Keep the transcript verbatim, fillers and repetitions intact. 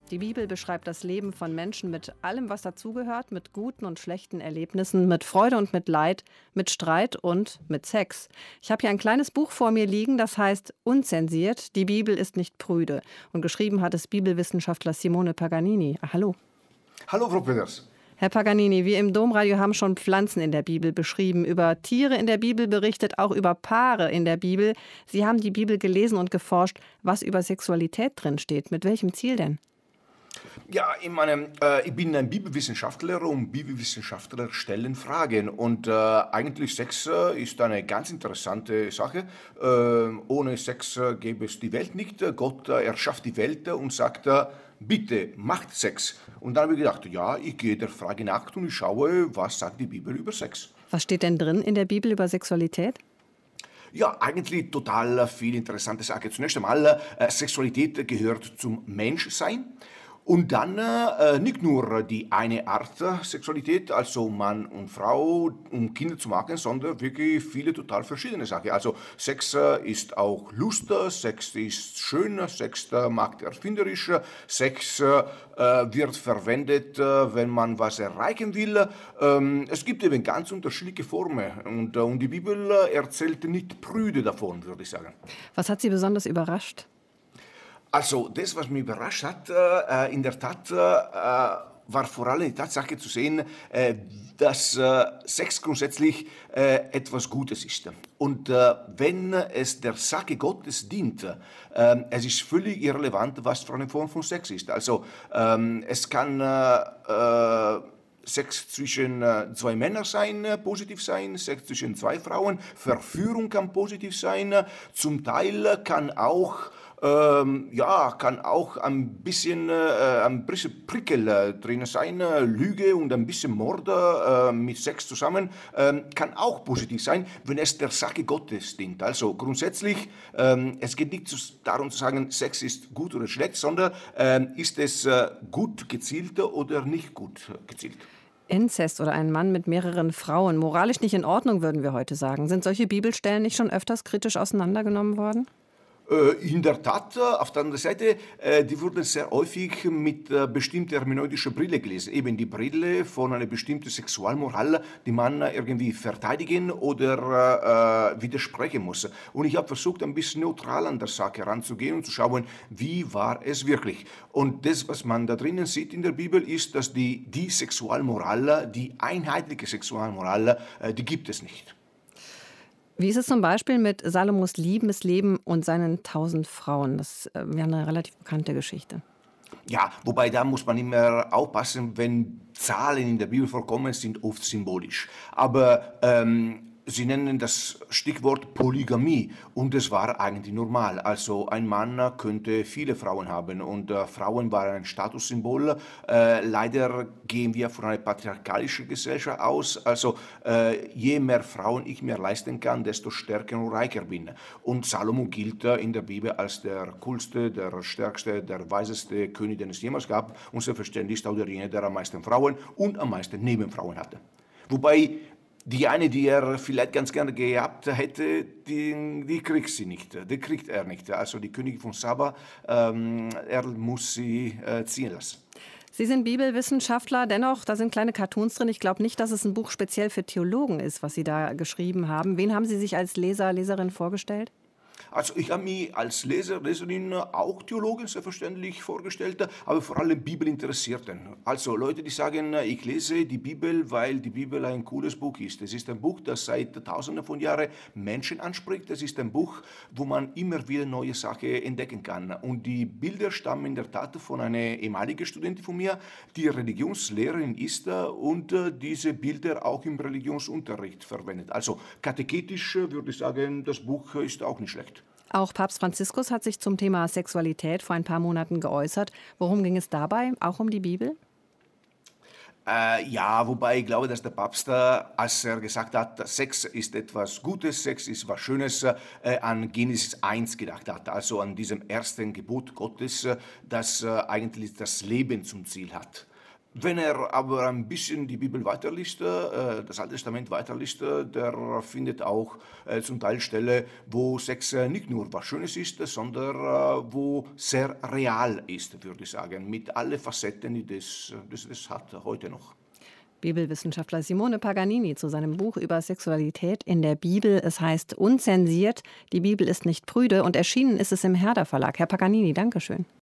Die Bibel beschreibt das Leben von Menschen mit allem, was dazugehört, mit guten und schlechten Erlebnissen, mit Freude und mit Leid, mit Streit und mit Sex. Ich habe hier ein kleines Buch vor mir liegen, das heißt Unzensiert, die Bibel ist nicht prüde. Und geschrieben hat es Bibelwissenschaftler Simone Paganini. Ah, hallo. Hallo, Frau Peters. Herr Paganini, wir im Domradio haben schon Pflanzen in der Bibel beschrieben, über Tiere in der Bibel berichtet, auch über Paare in der Bibel. Sie haben die Bibel gelesen und geforscht, was über Sexualität drin steht. Mit welchem Ziel denn? Ja, ich meine, äh, ich bin ein Bibelwissenschaftler und Bibelwissenschaftler stellen Fragen. Und äh, eigentlich Sex äh, ist eine ganz interessante Sache. Äh, ohne Sex äh, gäbe es die Welt nicht. Gott äh, erschafft die Welt und sagt, äh, bitte macht Sex. Und dann habe ich gedacht, ja, ich gehe der Frage nach und ich schaue, was sagt die Bibel über Sex. Was steht denn drin in der Bibel über Sexualität? Ja, eigentlich total viel interessante Sache. Zunächst einmal, äh, Sexualität gehört zum Menschsein. Und dann äh, nicht nur die eine Art Sexualität, also Mann und Frau, um Kinder zu machen, sondern wirklich viele total verschiedene Sachen. Also Sex äh, ist auch Lust, Sex ist schön, Sex äh, macht erfinderisch, Sex äh, wird verwendet, äh, wenn man was erreichen will. Ähm, es gibt eben ganz unterschiedliche Formen und, äh, und die Bibel erzählt nicht prüde davon, würde ich sagen. Was hat Sie besonders überrascht? Also das, was mich überrascht hat, äh, in der Tat, äh, war vor allem die Tatsache zu sehen, äh, dass äh, Sex grundsätzlich äh, etwas Gutes ist. Und äh, wenn es der Sache Gottes dient, äh, es ist völlig irrelevant, was für eine Form von Sex ist. Also ähm, es kann äh, äh, Sex zwischen äh, zwei Männern sein, äh, positiv sein, Sex zwischen zwei Frauen, Verführung kann positiv sein, zum Teil kann auch Ähm, ja, kann auch ein bisschen, äh, ein bisschen Prickel äh, drin sein, äh, Lüge und ein bisschen Mord äh, mit Sex zusammen, äh, kann auch positiv sein, wenn es der Sache Gottes dient. Also grundsätzlich, äh, es geht nicht zu, darum zu sagen, Sex ist gut oder schlecht, sondern äh, ist es äh, gut gezielt oder nicht gut gezielt. Inzest oder ein Mann mit mehreren Frauen, moralisch nicht in Ordnung, würden wir heute sagen. Sind solche Bibelstellen nicht schon öfters kritisch auseinandergenommen worden? In der Tat, auf der anderen Seite, die wurden sehr häufig mit bestimmter hermeneutischer Brille gelesen. Eben die Brille von einer bestimmten Sexualmoral, die man irgendwie verteidigen oder äh, widersprechen muss. Und ich habe versucht, ein bisschen neutral an der Sache heranzugehen und zu schauen, wie war es wirklich. Und das, was man da drinnen sieht in der Bibel, ist, dass die, die Sexualmoral, die einheitliche Sexualmoral, die gibt es nicht. Wie ist es zum Beispiel mit Salomos Liebesleben und seinen tausend Frauen? Das wäre eine relativ bekannte Geschichte. Ja, wobei da muss man immer aufpassen, wenn Zahlen in der Bibel vorkommen, sind oft symbolisch. Aber ähm, Sie nennen das Stichwort Polygamie und es war eigentlich normal. Also ein Mann könnte viele Frauen haben und äh, Frauen waren ein Statussymbol. Äh, leider gehen wir von einer patriarchalischen Gesellschaft aus. Also äh, je mehr Frauen ich mir leisten kann, desto stärker und reicher bin. Und Salomo gilt äh, in der Bibel als der coolste, der stärkste, der weiseste König, den es jemals gab. Und selbstverständlich ist auch derjenige, der am meisten Frauen und am meisten Nebenfrauen hatte. Wobei die eine, die er vielleicht ganz gerne gehabt hätte, die, die kriegt sie nicht, die kriegt er nicht. Also die Königin von Saba, ähm, er muss sie äh, ziehen lassen. Sie sind Bibelwissenschaftler, dennoch, da sind kleine Cartoons drin. Ich glaube nicht, dass es ein Buch speziell für Theologen ist, was Sie da geschrieben haben. Wen haben Sie sich als Leser, Leserin vorgestellt? Also ich habe mich als Leser, Leserin auch Theologin selbstverständlich vorgestellt, aber vor allem Bibelinteressierten. Also Leute, die sagen, ich lese die Bibel, weil die Bibel ein cooles Buch ist. Es ist ein Buch, das seit Tausenden von Jahren Menschen anspricht. Es ist ein Buch, wo man immer wieder neue Sachen entdecken kann. Und die Bilder stammen in der Tat von einer ehemaligen Studentin von mir, die Religionslehrerin ist und diese Bilder auch im Religionsunterricht verwendet. Also katechetisch würde ich sagen, das Buch ist auch nicht schlecht. Auch Papst Franziskus hat sich zum Thema Sexualität vor ein paar Monaten geäußert. Worum ging es dabei? Auch um die Bibel? Äh, ja, wobei ich glaube, dass der Papst, äh, als er gesagt hat, Sex ist etwas Gutes, Sex ist was Schönes, äh, an Genesis eins gedacht hat. Also an diesem ersten Gebot Gottes, äh, das äh, eigentlich das Leben zum Ziel hat. Wenn er aber ein bisschen die Bibel weiterliest, äh, das Alte Testament weiterliest, äh, der findet auch äh, zum Teil Stelle, wo Sex äh, nicht nur was Schönes ist, sondern äh, wo sehr real ist, würde ich sagen, mit allen Facetten, die das, das, das hat heute noch. Bibelwissenschaftler Simone Paganini zu seinem Buch über Sexualität in der Bibel. Es heißt Unzensiert, die Bibel ist nicht prüde und erschienen ist es im Herder Verlag. Herr Paganini, Dankeschön.